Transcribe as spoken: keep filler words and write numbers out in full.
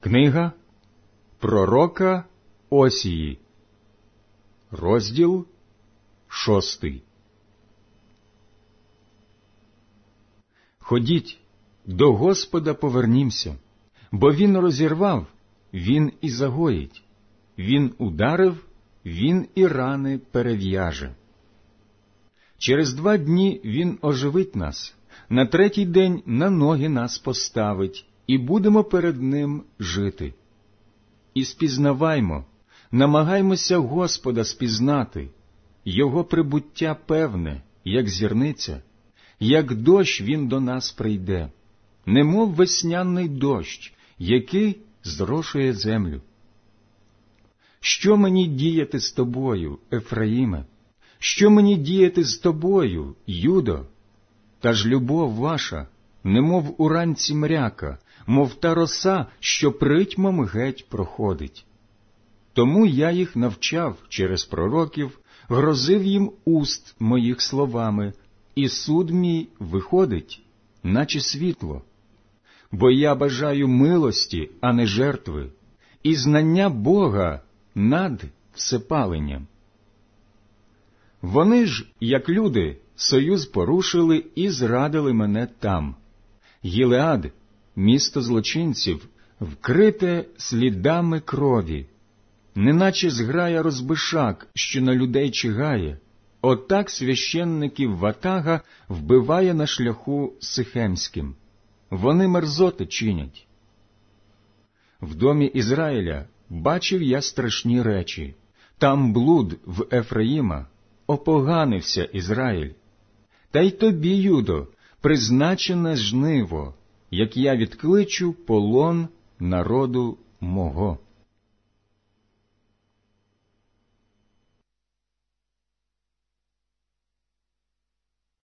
Книга пророка Осії, розділ шостий. Ходіть, до Господа повернімся, бо Він розірвав, Він і загоїть, Він ударив, Він і рани перев'яже. Через два дні Він оживить нас, на третій день на ноги нас поставить, і будемо перед Ним жити. І спізнаваймо, намагаймося Господа спізнати, Його прибуття певне, як зірниця, як дощ Він до нас прийде, немов весняний дощ, який зрошує землю. Що мені діяти з тобою, Ефраїме? Що мені діяти з тобою, Юдо? Та ж любов ваша, немов уранці мряка, мов та роса, що притьмом геть проходить. Тому я їх навчав через пророків, грозив їм уст моїх словами, і суд мій виходить, наче світло. Бо я бажаю милості, а не жертви, і знання Бога над всепаленням. Вони ж, як люди, союз порушили і зрадили мене там. Гілеад, місто злочинців, вкрите слідами крові, неначе зграя розбишак, що на людей чигає, отак священників ватага вбиває на шляху Сихемським. Вони мерзоти чинять. В домі Ізраїля бачив я страшні речі. Там блуд в Ефраїма, опоганився Ізраїль. Та й тобі, Юдо, призначене жниво, як я відкличу полон народу мого.